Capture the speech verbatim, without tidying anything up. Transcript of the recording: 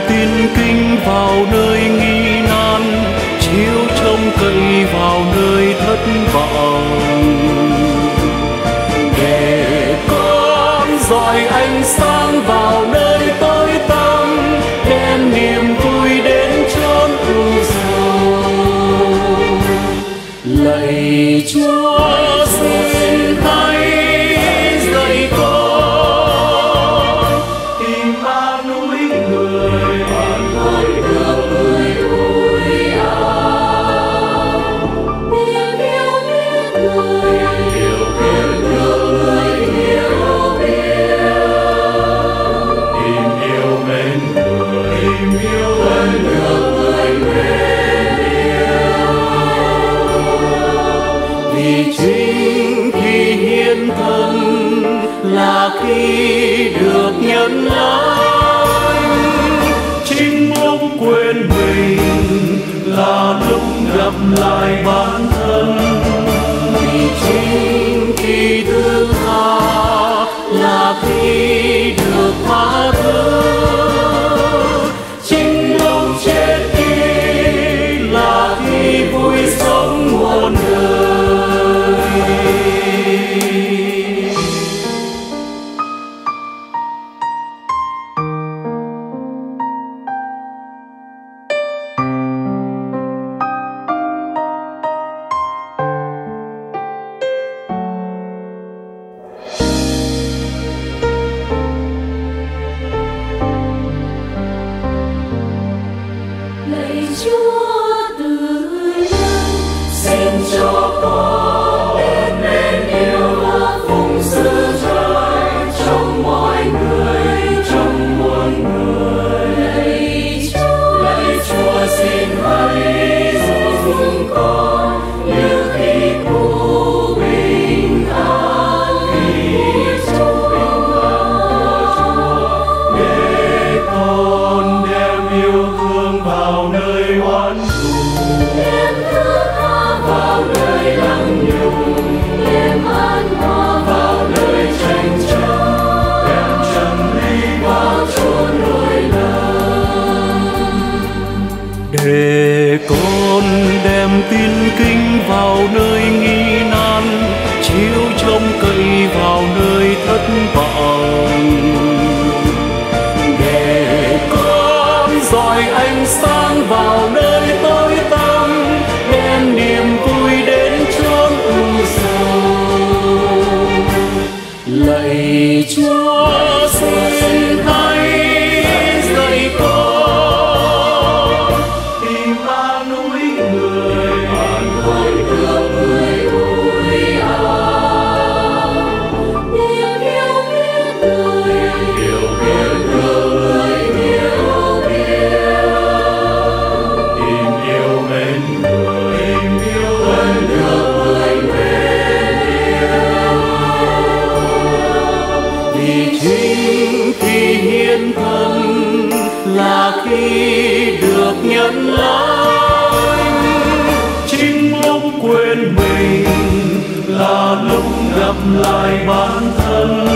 tin kinh vào nơi nghi nan, chiếu trông cậy vào nơi thất vọng. Để con dọi ánh sáng vào nơi tối tăm, đem niềm vui đến chốn ưu sầu. Lạy Chúa, xin hãy dạy con tìm ba núi người, người được người vui ao. Tìm yêu biết người, yêu biết được người yêu biết. Tìm yêu mến người, tìm yêu mến được người mến yêu. Vì chính khi hiến thân là khi được nhận lãnh, chính lúc quên mình là lúc gặp lại bản thân. Vì chính khi thứ tha là khi được tha thứ, chính lúc chết đi là khi vui sống muôn đời. Lạy Chúa từ nhân, xin cho con biết mến yêu và phụng sự Trời trong mọi người, trong muôn người. Lạy Chúa, lạy Chúa xin hãy giúp con như khi cụ bình an, khi trong bình an của Chúa. Để con đem yêu thương vào nơi oán thù, Đem thứ tha vào nơi lặng nhung, đem an hòa vào nơi tranh chấp, đem chân lý vào chốn lỗi lầm. để con đem tin kinh vào nơi nghi nan, chiếu trông cậy vào nơi thất vọng. Để con dọi ánh sáng vào nơi tối tăm, đem niềm vui đến chốn ưu sầu. Lạy Chúa, xin hãy dạy con tìm ba núi người, Người được người vui ao. Tìm yêu biết người, yêu biết được người yêu biết. tìm yêu mến người, tìm yêu mến Được người mến yêu. vì chính khi hiến thân là khi được nhận lãnh, chính lúc quên mình là lúc gặp lại bản thân.